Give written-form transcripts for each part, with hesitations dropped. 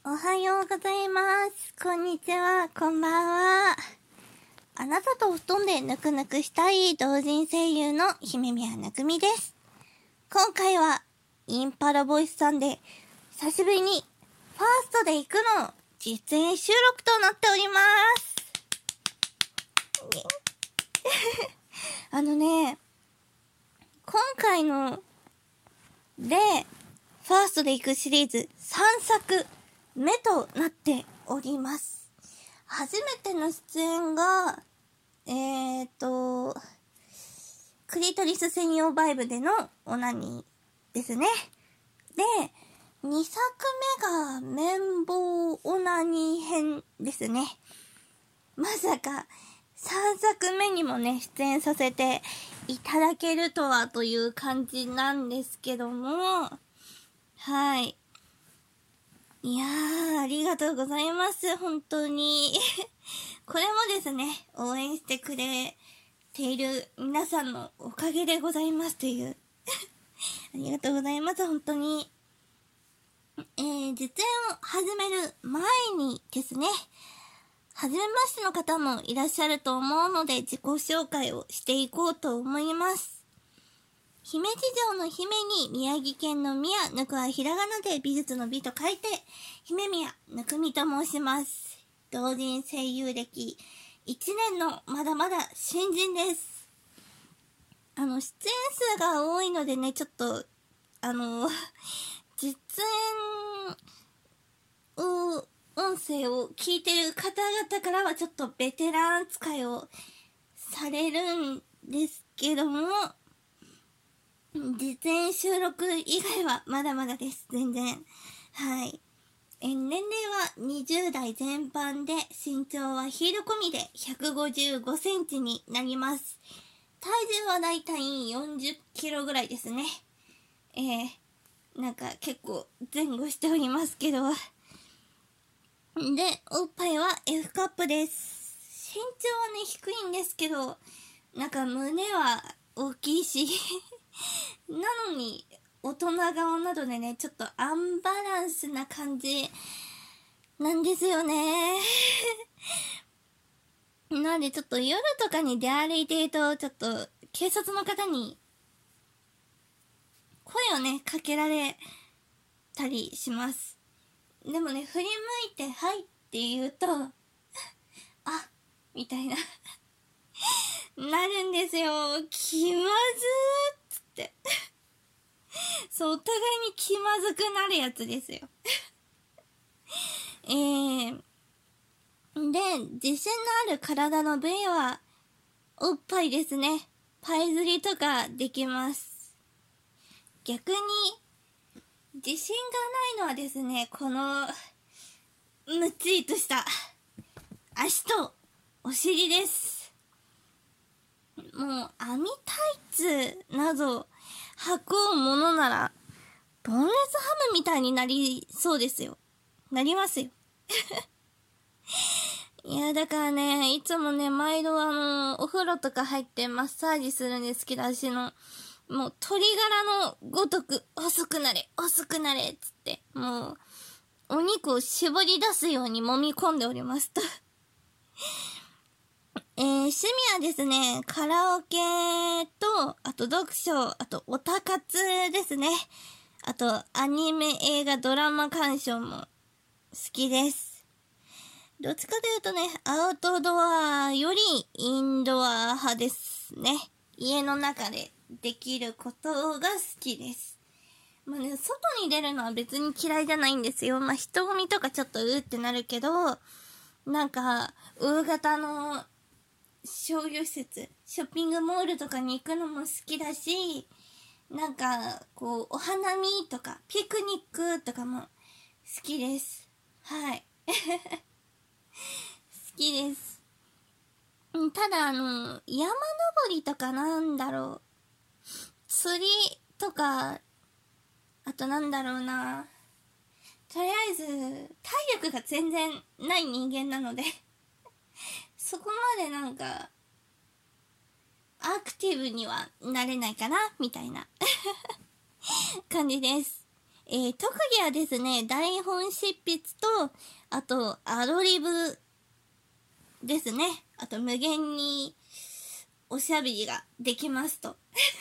おはようございます。こんにちは、こんばんは。あなたとお布団でぬくぬくしたい同人声優の姫宮なくみです。今回はインパラボイスさんで久しぶりにファーストで行くの実演収録となっております。今回のでファーストで行くシリーズ3作目となっております。初めての出演がクリトリス専用バイブでのオナニーですね。で、2作目が綿棒オナニー編ですね。まさか3作目にもね、出演させていただけるとはという感じなんですけども、はい。いやー、ありがとうございます。本当に。これもですね、応援してくれている皆さんのおかげでございますという。ありがとうございます、本当に。実演を始める前にですね、初めましての方もいらっしゃると思うので自己紹介をしていこうと思います。姫路城の姫に宮城県の宮、ぬくはひらがなで美術の美と書いて、姫宮ぬくみと申します。同人声優歴1年のまだまだ新人です。出演数が多いのでね、ちょっと、実演音声を聞いてる方々からはちょっとベテラン扱いをされるんですけども、実演収録以外はまだまだです。全然。はい。年齢は20代前半で、身長はヒール込みで155センチになります。体重はだいたい40キロぐらいですね。なんか結構前後しておりますけど。で、おっぱいは F カップです。身長はね、低いんですけど、なんか胸は大きいし、なのに、大人顔などでね、ちょっとアンバランスな感じなんですよね。なんでちょっと夜とかに出歩いてると、ちょっと警察の方に声をね、かけられたりします。でもね、振り向いてはいって言うと、あ、みたいな、なるんですよ。気まずーっつって。そう、お互いに気まずくなるやつですよ。で、自信のある体の部位は、おっぱいですね。パイ釣りとかできます。逆に、自信がないのはですね、この、むついとした足とお尻です。もう、網タイツなど履くものなら、ボンレスハムみたいになりそうですよ。なりますよ。いや、だからね、いつもね、毎度お風呂とか入ってマッサージするんですけど、足の、もう鳥柄のごとく、細くなれ、細くなれ、つって、もう、お肉を絞り出すように揉み込んでおりますと。趣味はですね、カラオケと、あと読書、あとオタ活ですね。あと、アニメ、映画、ドラマ鑑賞も好きです。どっちかというとね、アウトドアよりインドア派ですね。家の中でできることが好きです。まあね、外に出るのは別に嫌いじゃないんですよ。まあ人混みとかちょっとってなるけど、なんか、大型の商業施設、ショッピングモールとかに行くのも好きだし、なんか、こう、お花見とか、ピクニックとかも好きです。はい。好きです。ただ山登りとかなんだろう。釣りとか、あとなんだろうな。とりあえず、体力が全然ない人間なのでそこまでなんか、アクティブにはなれないかなみたいな感じです。 特技はですね、台本執筆と、あと、アドリブですね。あと、無限におしゃべりができますと。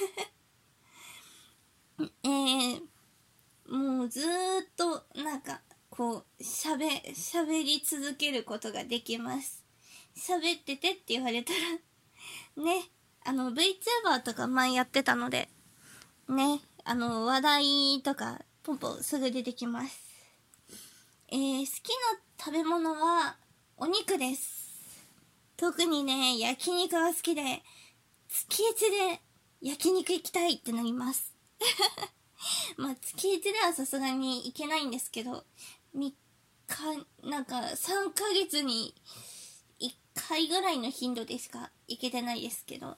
もうずーっと、こう、喋り続けることができます。喋っててって言われたら、ね、VTuber とか前やってたので、ね、話題とか、ポンポンすぐ出てきます。好きな食べ物は、お肉です。特にね、焼肉が好きで、月1で焼肉行きたいってなります。まあ、月1ではさすがに行けないんですけど、3日、3ヶ月に1回ぐらいの頻度でしか行けてないですけど、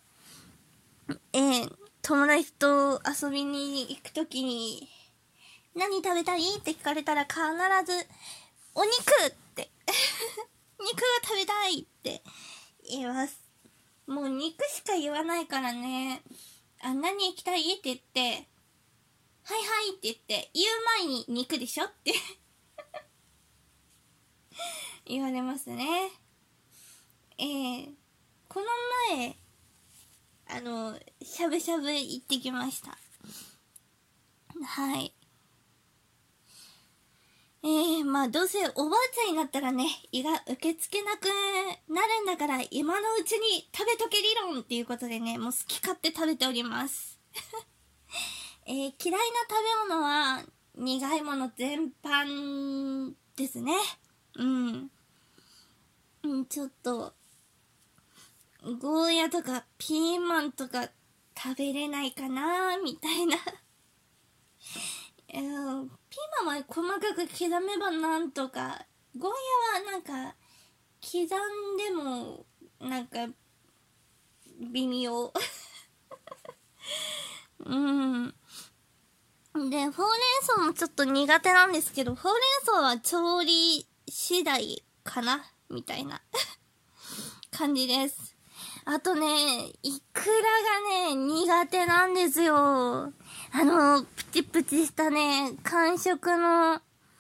友達と遊びに行くときに、何食べたいって聞かれたら必ず、お肉って肉が食べたいって言います。もう肉しか言わないからね。何行きたいって言って、はいはいって言って、言う前に肉でしょって言われますね。この前、しゃぶしゃぶ行ってきました。はい。まあどうせおばあちゃんになったらね、胃が受け付けなくなるんだから、今のうちに食べとけ理論っていうことでね、もう好き勝手食べております。嫌いな食べ物は、苦いもの全般ですね。ちょっと、ゴーヤとかピーマンとか食べれないかなみたいな。ピーマンは細かく刻めばなんとか、ゴーヤは刻んでも、微妙。で、ほうれん草もちょっと苦手なんですけど、ほうれん草は調理次第かなみたいな感じです。あとね、イクラがね、苦手なんですよ。プチプチしたね、感触の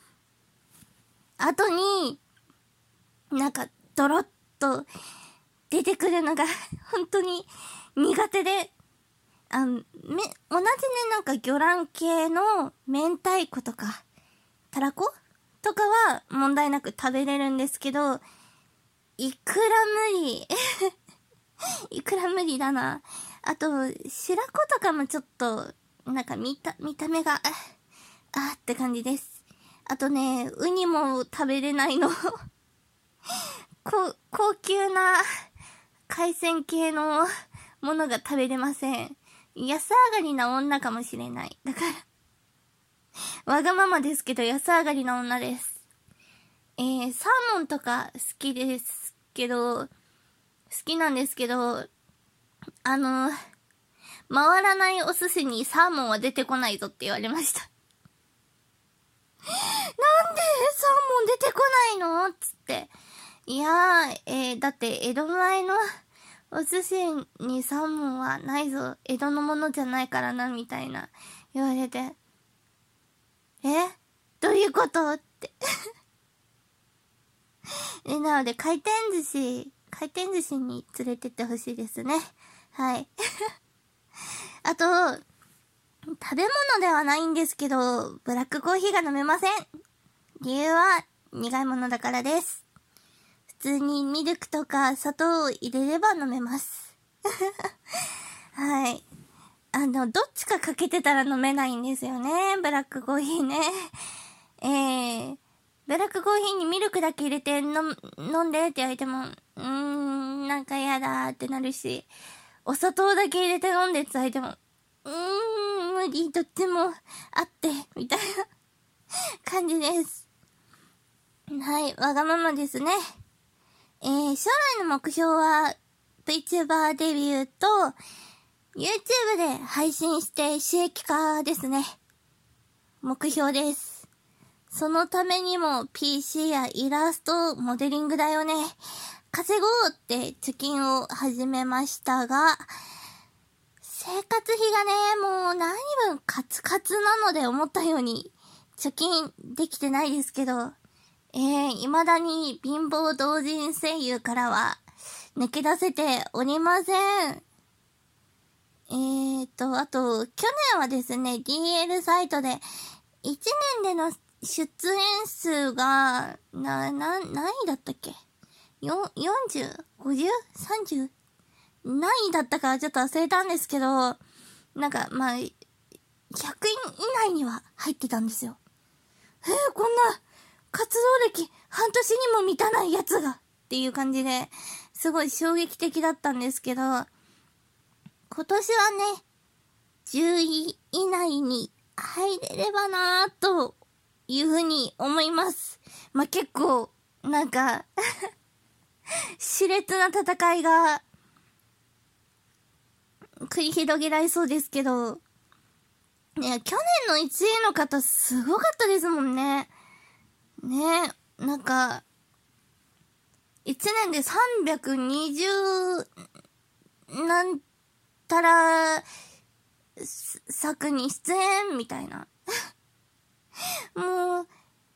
後に、ドロッと出てくるのが本当に苦手で、同じね、魚卵系の明太子とか、たらことかは問題なく食べれるんですけど、イクラ無理。イクラ無理だな。あと、白子とかもちょっと、見た目が、って感じです。あとね、ウニも食べれないの。高級な海鮮系のものが食べれません。安上がりな女かもしれない。だから、わがままですけど安上がりな女です。サーモンとか好きですけど、好きなんですけど、回らないお寿司にサーモンは出てこないぞって言われました。なんでサーモン出てこないのつって。いやー、だって江戸前のお寿司にサーモンはないぞ。江戸のものじゃないからな、みたいな言われて。どういうことってなので回転寿司に連れてってほしいですね。はい。あと、食べ物ではないんですけど、ブラックコーヒーが飲めません。理由は苦いものだからです。普通にミルクとか砂糖を入れれば飲めます。はい。どっちかかけてたら飲めないんですよね。ブラックコーヒーね。ブラックコーヒーにミルクだけ入れて飲んでって言われても、やだーってなるし、お砂糖だけ入れて飲んでって言われても、無理、どっちもあって、みたいな感じです。はい、わがままですね。将来の目標は、VTuber デビューと、YouTube で配信して収益化ですね。目標です。そのためにも PC やイラスト、モデリングだよね。稼ごうって貯金を始めましたが、生活費がね、もう何分カツカツなので思ったように貯金できてないですけど、未だに貧乏同人声優からは抜け出せておりません。あと、去年はですね、DL サイトで1年での出演数が、何位だったっけ？ 40？ 50？ 30？ 何位だったかちょっと忘れたんですけど、なんか、まあ、100位以内には入ってたんですよ。こんな活動歴半年にも満たないやつがっていう感じで、すごい衝撃的だったんですけど、今年はね、10位以内に入れればなぁというふうに思います。まあ、結構、なんか、熾烈な戦いが繰り広げられそうですけど、いや、去年の1位の方すごかったですもんね。ね、なんか、1年で320なんたら作に出演みたいな。も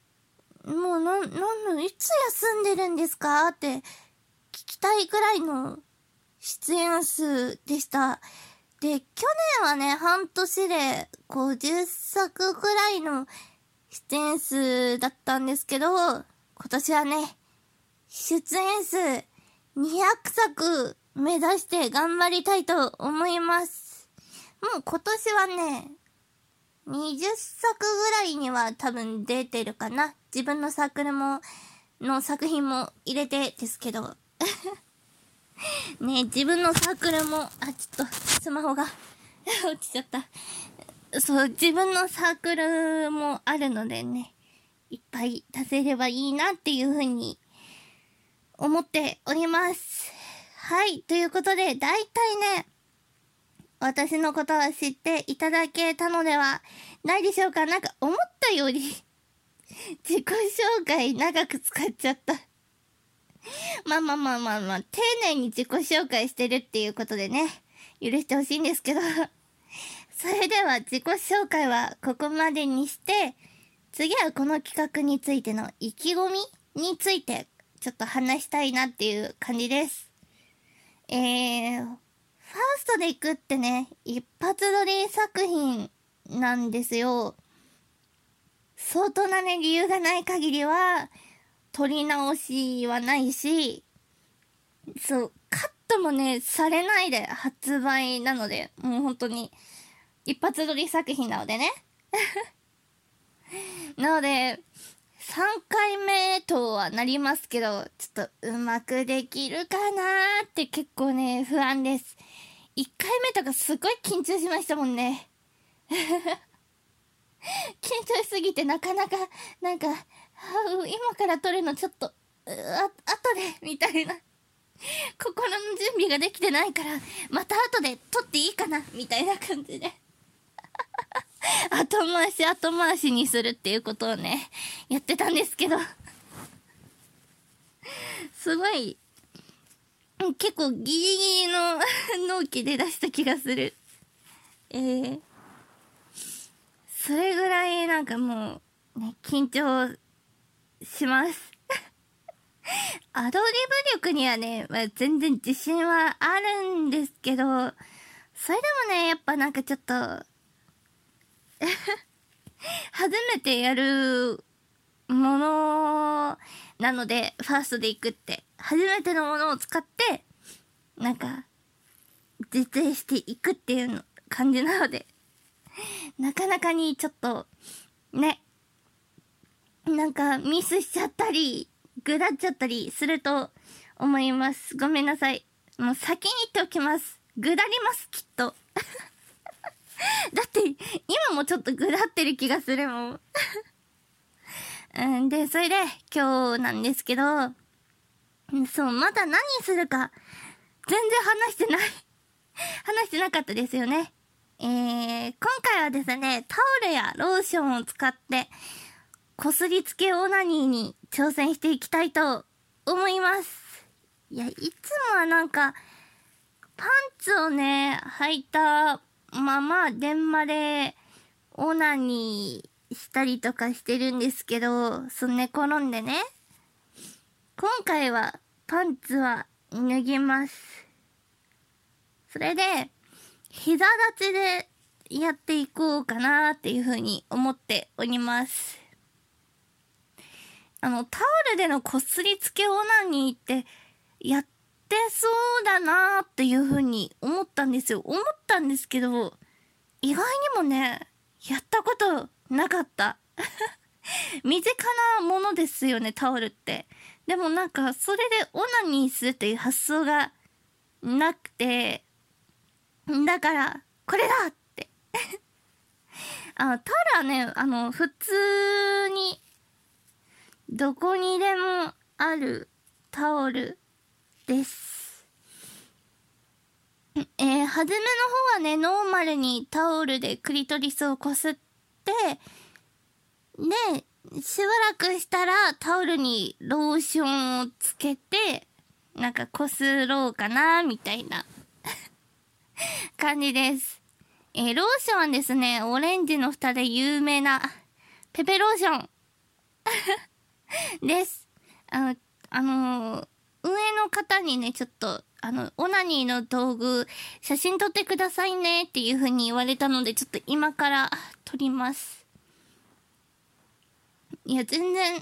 う、いつ休んでるんですかって聞きたいくらいの出演数でした。で、去年はね、半年で50作くらいの出演数だったんですけど、今年はね、出演数200作目指して頑張りたいと思います。もう今年はね、20作ぐらいには多分出てるかな。自分のサークルの作品も入れてですけど。ね、自分のサークルも、ちょっとスマホが落ちちゃった。そう、自分のサークルもあるのでね、いっぱい出せればいいなっていうふうに思っております。はい、ということで、だいたいね、私のことは知っていただけたのではないでしょうか。なんか思ったより自己紹介長く使っちゃった。まあ、丁寧に自己紹介してるっていうことでね、許してほしいんですけど。それでは自己紹介はここまでにして、次はこの企画についての意気込みについてちょっと話したいなっていう感じです。ファーストで行くってね、一発撮り作品なんですよ。相当なね、理由がない限りは、撮り直しはないし、そう、カットもね、されないで発売なので、もう本当に、一発撮り作品なのでね。なので、3回目とはなりますけど、ちょっとうまくできるかなーって結構ね、不安です。1回目とかすごい緊張しましたもんね。緊張しすぎてなかなか、なんか、今から撮るのちょっと、後で、みたいな。心の準備ができてないから、また後で撮っていいかなみたいな感じで。後回しにするっていうことをね、やってたんですけど。すごい、結構ギリギリの納期で出した気がする。それぐらいなんかもう、ね、緊張します。アドリブ力にはね、全然自信はあるんですけど、それでもね、やっぱなんかちょっと、初めてやるものなので、ファーストで行くって、初めてのものを使って、なんか、実演していくっていう感じなので、なかなかにちょっと、ね、なんかミスしちゃったり、ぐだっちゃったりすると思います。ごめんなさい。もう先に言っておきます。ぐだります、きっと。だって、今もちょっとぐだってる気がするもん。で、それで、今日なんですけど、そう、まだ何するか、全然話してなかったですよね。今回はですね、タオルやローションを使って、こすりつけオナニーに挑戦していきたいと思います。いや、いつもはなんか、パンツをね、履いたまま、電話でオナニーしたりとかしてるんですけど、寝転んでね。今回はパンツは脱ぎます。それで、膝立ちでやっていこうかなっていうふうに思っております。タオルでのこすりつけオナニーってやってそうだなっていうふうに思ったんですよ。思ったんですけど、意外にもね、やったことなかった。身近なものですよね、タオルって。でもなんか、それでオナニーするっていう発想がなくて、だから、これだってタオルはね、普通に、どこにでもあるタオルです。初めの方はね、ノーマルにタオルでクリトリスをこすって、で、しばらくしたらタオルにローションをつけて、なんかこすろうかな、みたいな感じです。ローションはですね、オレンジの蓋で有名なペペローションです。上の方にね、ちょっと、オナニーの道具、写真撮ってくださいねっていう風に言われたので、ちょっと今から撮ります。いや、全然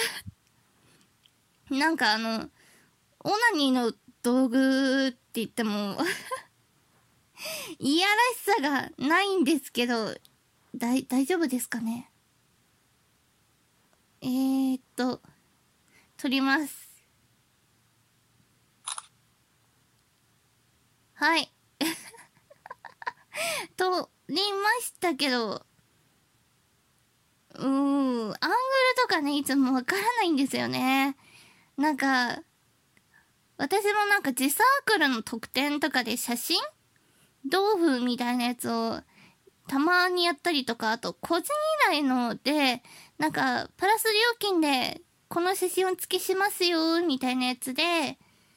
なんかオナニーの道具って言ってもいやらしさがないんですけど、大丈夫ですかね。撮ります。はい。撮りましたけど、アングルとかね、いつもわからないんですよね。なんか、私もなんか自サークルの特典とかで写真豆腐みたいなやつをたまにやったりとか、あと個人依頼ので、なんかプラス料金でこの写真を付けしますよみたいなやつで、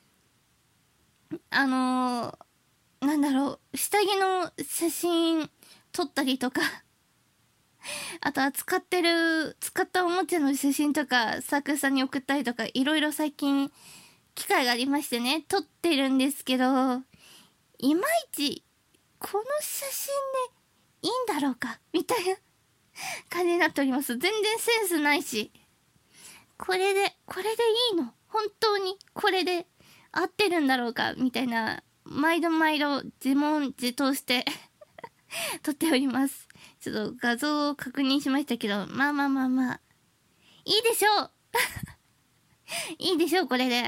なんだろう、下着の写真撮ったりとかあとは使ったおもちゃの写真とかサークルさんに送ったりとか、いろいろ最近機会がありましてね、撮ってるんですけど、いまいちこの写真でいいんだろうかみたいな感じになっております。全然センスないし、これでいいの？本当にこれで合ってるんだろうかみたいな、毎度自問自答して撮っております。ちょっと画像を確認しましたけど、まあいいでしょういいでしょう、これで。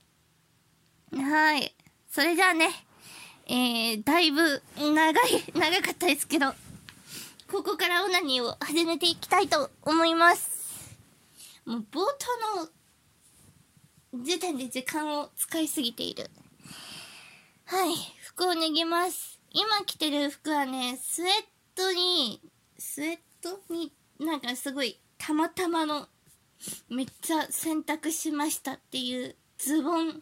はい。それじゃあね、だいぶ長かったですけど、ここからオナニーを始めていきたいと思います。もう冒頭の時点で時間を使いすぎている。はい、服を脱ぎます。今着てる服はね、スウェットになんかすごいたまたまのめっちゃ洗濯しましたっていうズボン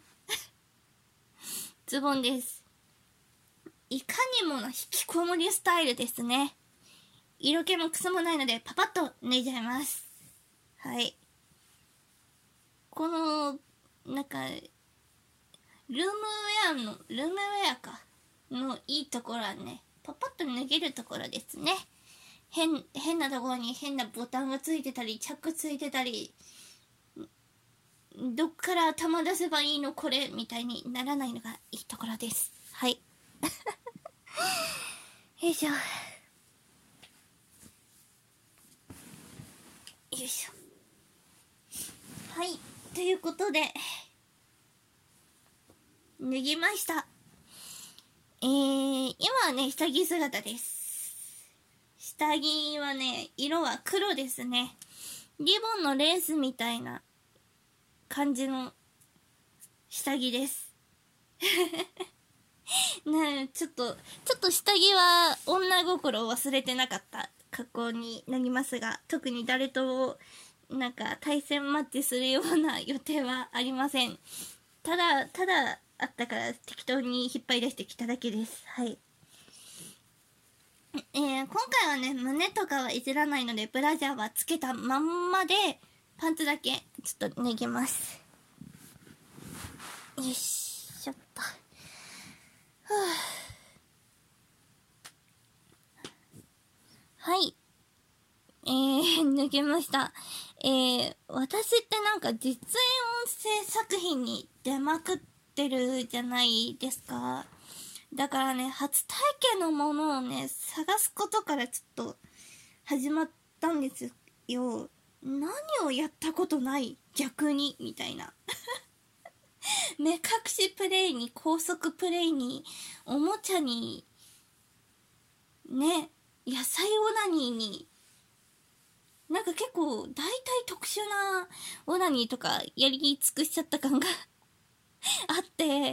です。いかにもの引きこもりスタイルですね。色気もクソもないのでパパッと脱いじゃいます。はい。このなんかルームウェアかのいいところはね、パパッと脱げるところですね。変なところに変なボタンがついてたり、チャックついてたり、どっから頭出せばいいのこれみたいにならないのがいいところです。はいよいしょよいしょ。はい、ということで脱ぎました。今はね、下着姿です。下着はね、色は黒ですね。リボンのレースみたいな感じの下着ですね、ちょっと下着は女心を忘れてなかった格好になりますが、特に誰となんか対戦マッチするような予定はありません。ただあったから適当に引っ張り出してきただけです。はい。 今回はね、胸とかはいじらないので、ブラジャーはつけたまんまで、パンツだけ、ちょっと脱ぎます。よいしょっと。はい。脱げました。私ってなんか実演音声作品に出まくってるじゃないですか。だからね、初体験のものをね、探すことからちょっと始まったんですよ。何をやったことない逆にみたいな。目隠しプレイに、高速プレイに、おもちゃに、ね、野菜オナニーに、なんか結構大体特殊なオナニーとかやり尽くしちゃった感があって、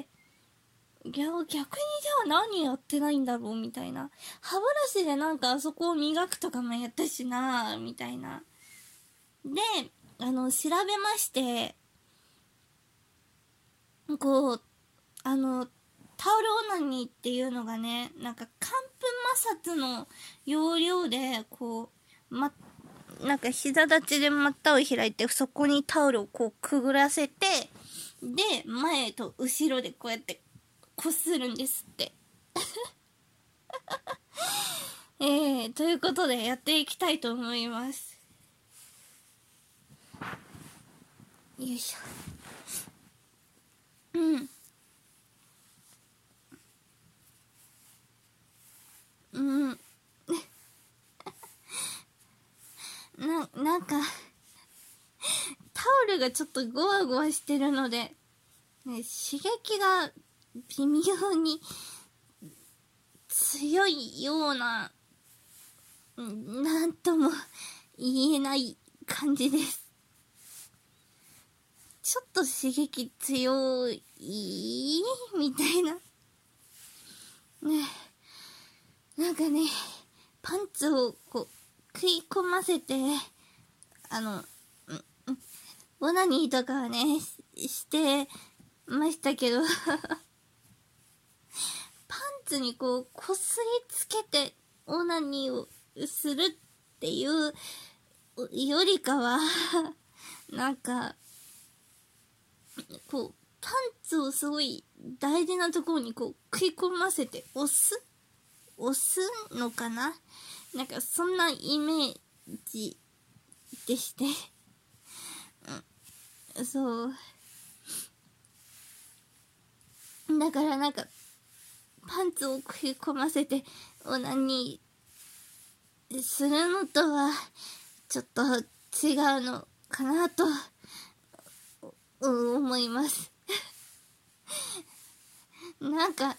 いや、逆にじゃあ何やってないんだろうみたいな。歯ブラシでなんかあそこを磨くとかもやったしなみたいな。で、調べまして、こう、タオルオナニーっていうのがね、なんか乾布摩擦の要領で、こう、なんか膝立ちで股を開いて、そこにタオルをこうくぐらせて、で、前と後ろでこうやってこするんですって。ということでやっていきたいと思います。よいしょ。うん。うん。なんか、タオルがちょっとゴワゴワしてるので、ね、刺激が微妙に強いような、なんとも言えない感じです。ちょっと刺激強いみたいな。ね、なんかね、パンツをこう食い込ませて、オナニーとかはね、してましたけどパンツにこう、こすりつけてオナニーをするっていうよりかはなんか、こう、パンツをすごい大事なところにこう、食い込ませて押すのかな、なんかそんなイメージでしてそう。だからなんか、パンツを食い込ませてオナニーするのとは、ちょっと違うのかなと、思います。なんか、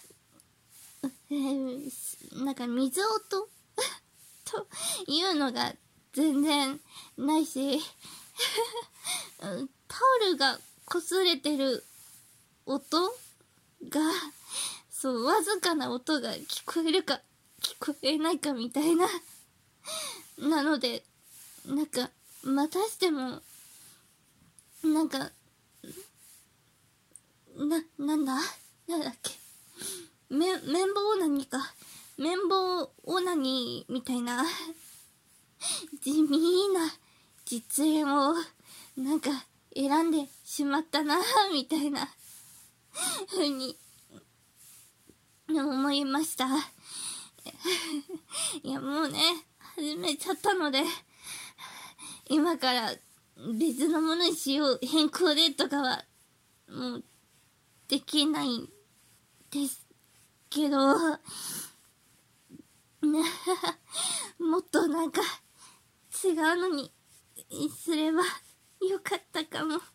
なんか水音というのが全然ないしタオルが擦れてる音が、そう、わずかな音が聞こえるか聞こえないかみたいななので、なんかまたしてもなんかなんだっけ、綿棒オナニーか、綿棒オナニーみたいな地味な実演をなんか選んでしまったなみたいな風に思いましたいやもうね、始めちゃったので、今から別のものにしよう、変更でとかはもうできないんですけどもっとなんか違うのにすればよかったかも。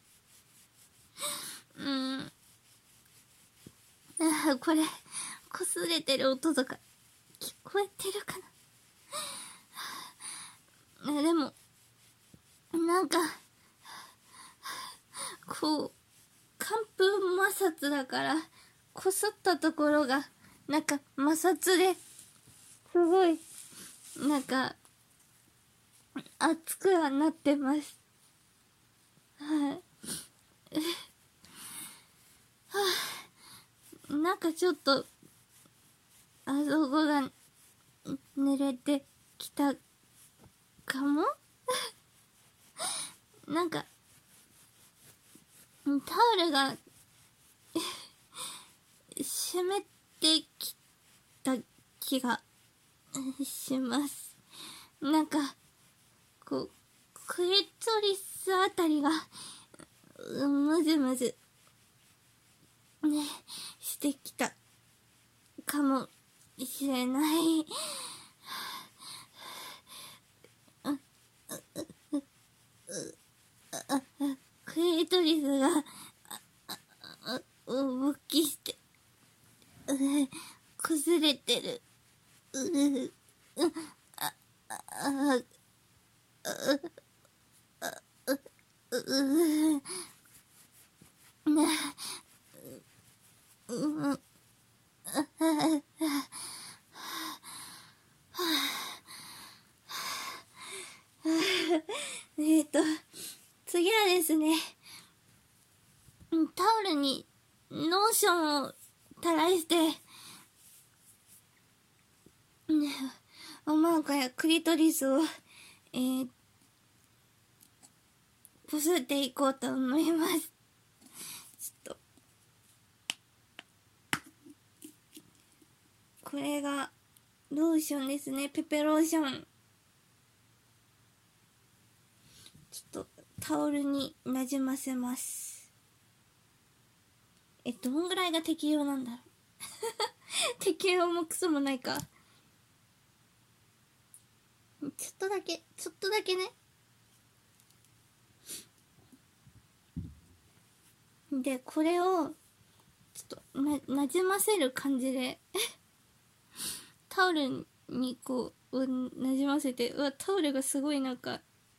これ擦れてる音とか聞こえてるかな。でもなんかこう乾布摩擦だから、こすったところがなんか摩擦ですごいなんか熱くはなってます。はいなんかちょっとあそこが濡れてきたかもなんか、タオルが湿ってきた気がします。なんか、こう、クリトリスあたりが、むずむず、ね、してきたかもしれない。クリトリスが、勃起して、崩れてる。次はですね、タオルにローションを垂らして、おまんかやクリトリスを、こすっていこうと思います。ちょっと。これが、ローションですね。ペペローション。ちょっと、タオルになじませます。どんぐらいが適用なんだろう。適用もクソもないか。ちょっとだけね。で、これを、ちょっとなじませる感じで、タオルにこう、なじませて、タオルがすごいなんか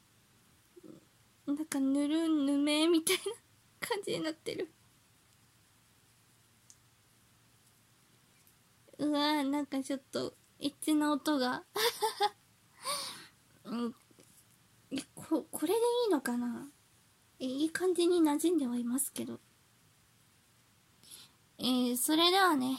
ぬるぬめみたいな感じになってる。なんかちょっと、エッチな音が。これでいいのかな？いい感じに馴染んではいますけど。それではね、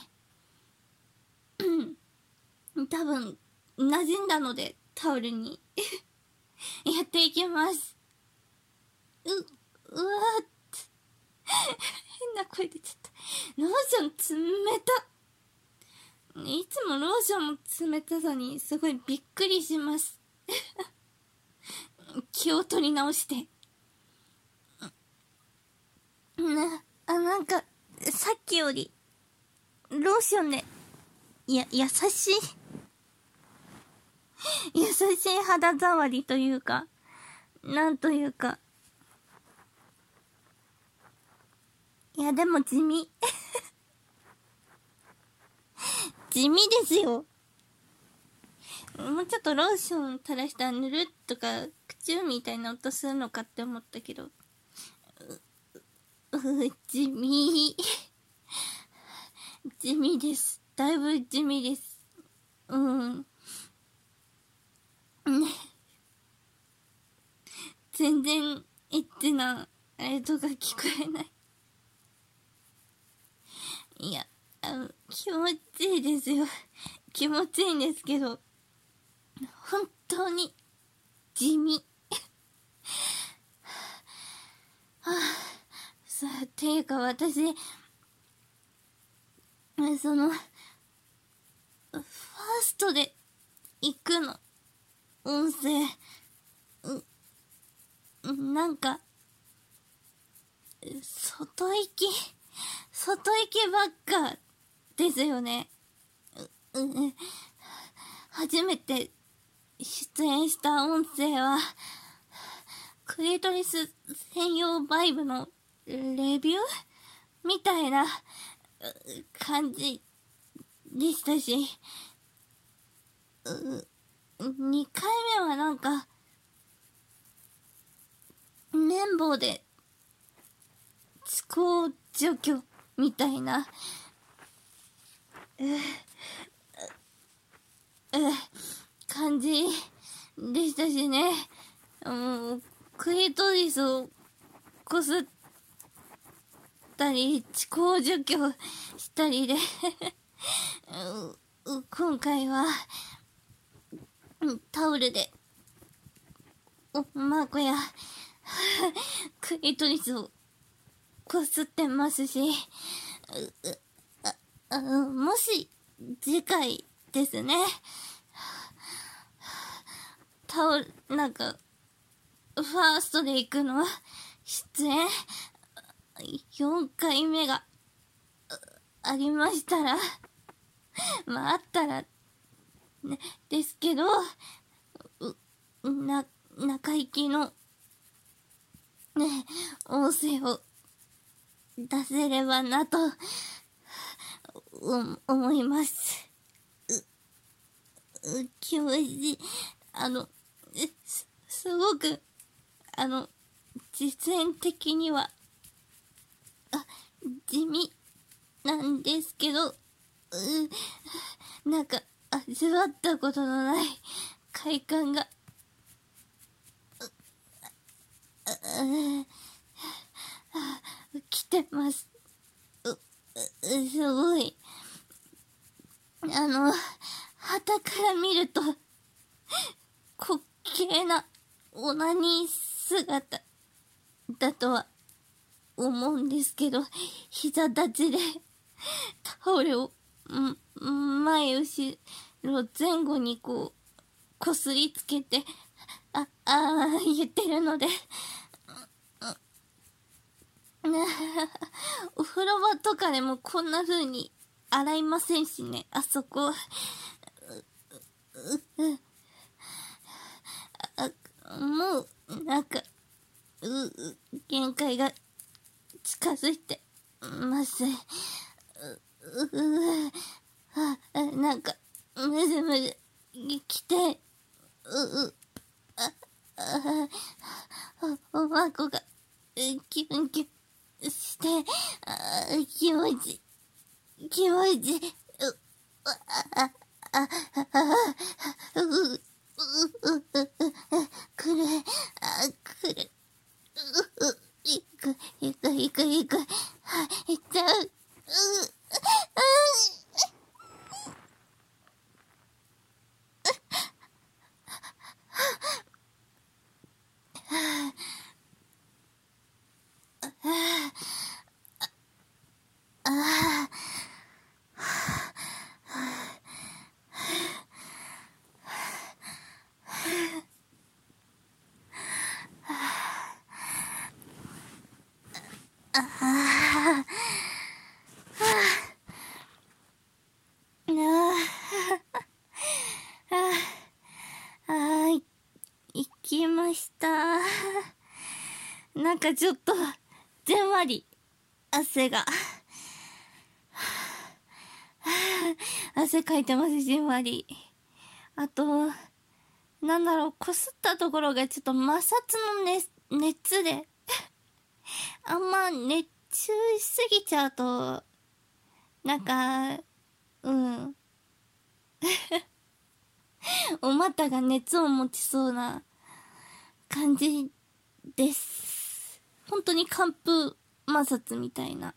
多分、馴染んだので、タオルに、やっていきます。うわーって。変な声出ちゃった。ローション冷た。いつもローションの冷たさにすごいびっくりします。気を取り直して。なんか、さっきより、ローションで、優しい肌触りというか、なんというか。いや、でも地味。地味ですよ。もうちょっとローション垂らしたらぬるっとか、口みたいな音するのかって思ったけど。地味。地味です。だいぶ地味です。全然エッチなあれとか聞こえない。いや、気持ちいいですよ。気持ちいいんですけど、本当に地味。さあ、ていうか私、その、ファーストで行くの。音声。なんか、外行きばっかですよね。初めて出演した音声は、クリトリス専用バイブのレビューみたいな感じでしたし、2回目はなんか、綿棒で歯垢除去みたいな、感じでしたしね。クリトリスをこすったり、歯垢除去したりで今回は、 タオルで、まこや、クリトリスをこすってますし、もし、次回ですね、なんか、ファーストで行くの、出演、4回目がありましたら、まああったら、ね、ですけど、中行きの、ね、音声を出せればなと、思います。気持ちいい。すごく、実演的には、地味なんですけど、なんか、味わったことのない快感が、来てます。すごい。旗から見ると、滑稽なオナニー姿だとは思うんですけど、膝立ちでタオルを前後ろ前後にこすりつけて言ってるのでお風呂場とかでもこんな風に洗いませんしね、あそこもうなんか限界が近づいてます。なんかむずむず来ておまこがキュンキュンして気持ちくるいくいっちゃう行きました。なんかちょっと、じんわり、汗が。汗かいてます、じんわり。あと、なんだろう、こすったところがちょっと摩擦の熱で、あんま熱中しすぎちゃうと、なんか、お股が熱を持ちそうな感じです。本当に寒風摩擦みたいな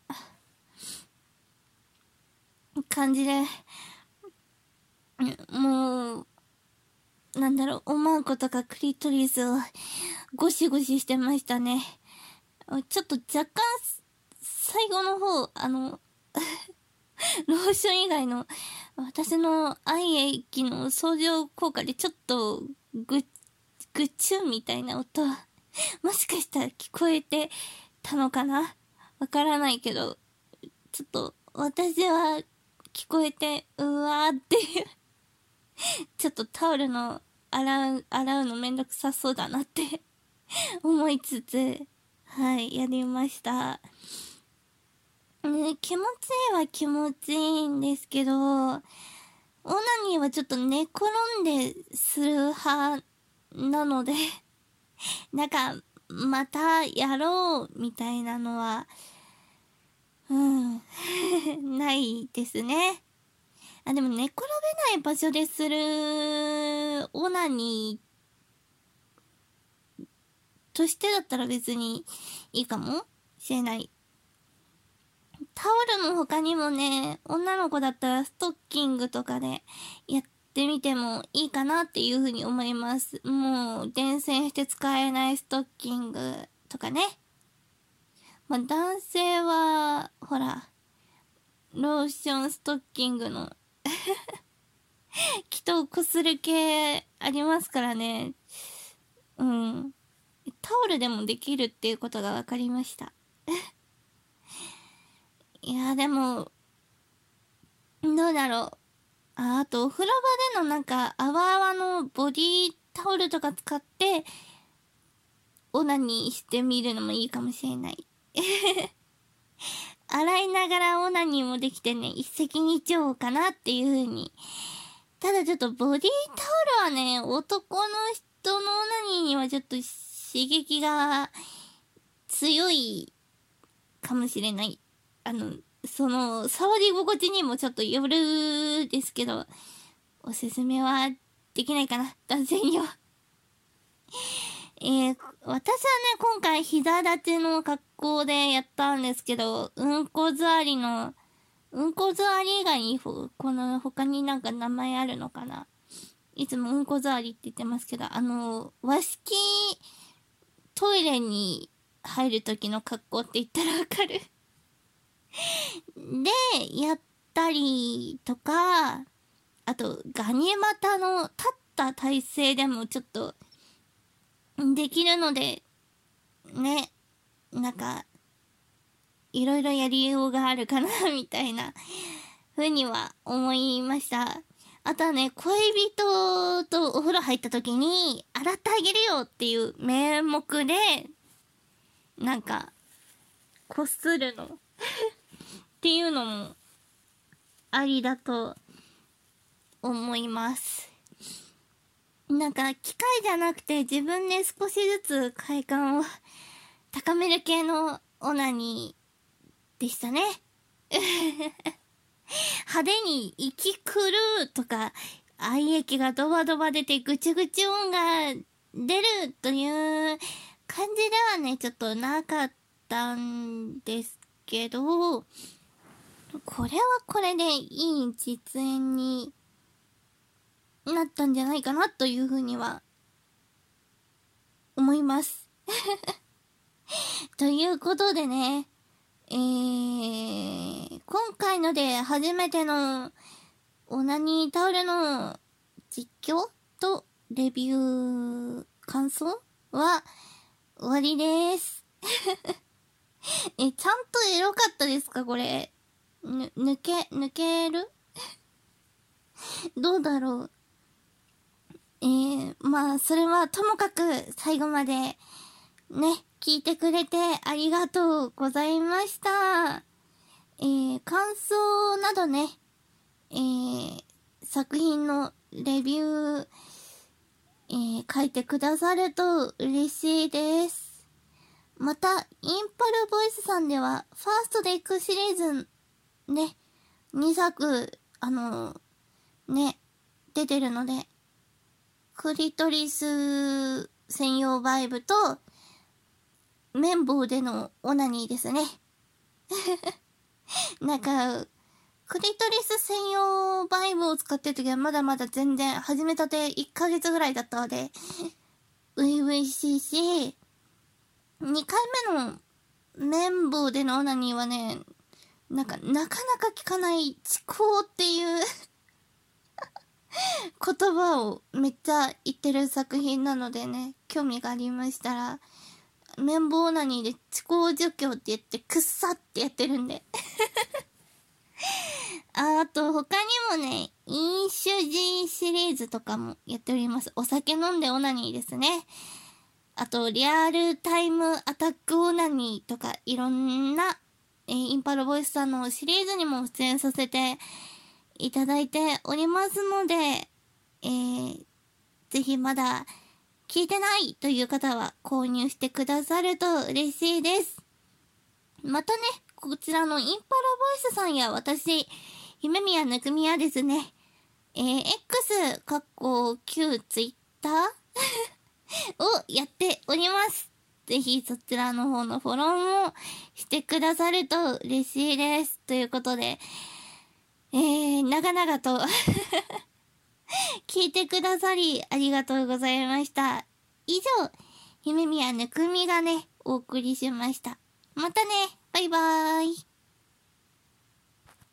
感じで、もう、なんだろう、おまんことかクリトリスをゴシゴシしてましたね。ちょっと若干、最後の方、ローション以外の私の愛液の相乗効果でちょっとぐちゅんみたいな音もしかしたら聞こえてたのかな、わからないけど、ちょっと私は聞こえてうわーっていうちょっとタオルの洗うのめんどくさそうだなって思いつつ、はい、やりました。気持ちいいは気持ちいいんですけど、オナニーはちょっと寝転んでする派なのでなんか、またやろうみたいなのは、ないですね。でも寝転べない場所でするオナニーとしてだったら別にいいかもしれない。タオルの他にもね、女の子だったらストッキングとかでやっしてみてもいいかなっていうふうに思います。もう伝染して使えないストッキングとかね。まあ男性はほらローションストッキングの人をこする系ありますからね。うん。タオルでもできるっていうことが分かりました。いやでもどうだろう。あとお風呂場でのなんか泡泡のボディタオルとか使ってオナニーしてみるのもいいかもしれない。洗いながらオナニーもできてね、一石二鳥かなっていう風に。ただちょっとボディタオルはね、男の人のオナニーにはちょっと刺激が強いかもしれない。触り心地にもちょっとよるですけど、おすすめはできないかな、男性には。私はね、今回膝立ちの格好でやったんですけど、うんこ座り以外に、この他になんか名前あるのかな。いつもうんこ座りって言ってますけど、和式トイレに入る時の格好って言ったらわかるで、やったりとか、あと、ガニ股の立った体勢でもちょっと、できるので、ね、なんか、いろいろやりようがあるかな、みたいな、ふうには思いました。あとはね、恋人とお風呂入った時に、洗ってあげるよっていう名目で、なんか、こするのっていうのも、ありだと思います。なんか機械じゃなくて自分で少しずつ快感を高める系のオナニーでしたね。派手に息狂うとか愛液がドバドバ出てぐちぐち音が出るという感じではねちょっとなかったんですけど、これはこれでいい実演になったんじゃないかなというふうには思いますということでね、今回ので初めてのオナニータオルの実況とレビュー感想は終わりですちゃんとエロかったですかこれ。抜けるどうだろう。まあそれはともかく最後までね聞いてくれてありがとうございました。感想などね、作品のレビュー、書いてくださると嬉しいです。またインパルボイスさんではファーストで行くシリーズね2作ね出てるので、クリトリス専用バイブと綿棒でのオナニーですねなんかクリトリス専用バイブを使ってる時はまだまだ全然始めたて1ヶ月ぐらいだったので初々しいし、2回目の綿棒でのオナニーはねなかなか聞かない痴口っていう言葉をめっちゃ言ってる作品なのでね、興味がありましたら綿棒オナニーで痴口除去って言ってくっさってやってるんであと他にもね飲酒時シリーズとかもやっております。お酒飲んでオナニーですね。あとリアルタイムアタックオナニーとかいろんな、インパルボイスさんのシリーズにも出演させていただいておりますので、ぜひまだ聞いてないという方は購入してくださると嬉しいです。またね、こちらのインパラボイスさんや私、姫宮ぬくみやですね、X、旧ツイッターをやっております。ぜひそちらの方のフォローもしてくださると嬉しいです。ということで、長々と聞いてくださりありがとうございました。以上、夢宮ぬくみがね、お送りしました。またね。